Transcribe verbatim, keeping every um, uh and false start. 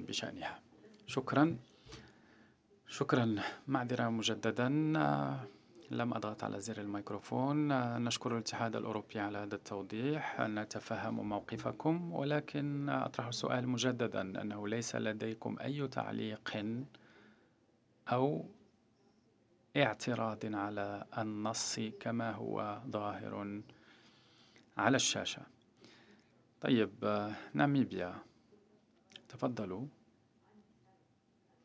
بشأنها. شكرا. شكرا. معذرة مجددا، آه، لم أضغط على زر الميكروفون. آه، نشكر الاتحاد الأوروبي على هذا التوضيح. نتفهم موقفكم، ولكن أطرح السؤال مجددا أنه ليس لديكم أي تعليق أو اعتراض على النص كما هو ظاهر على الشاشة. طيب، آه، ناميبيا، تفضلوا.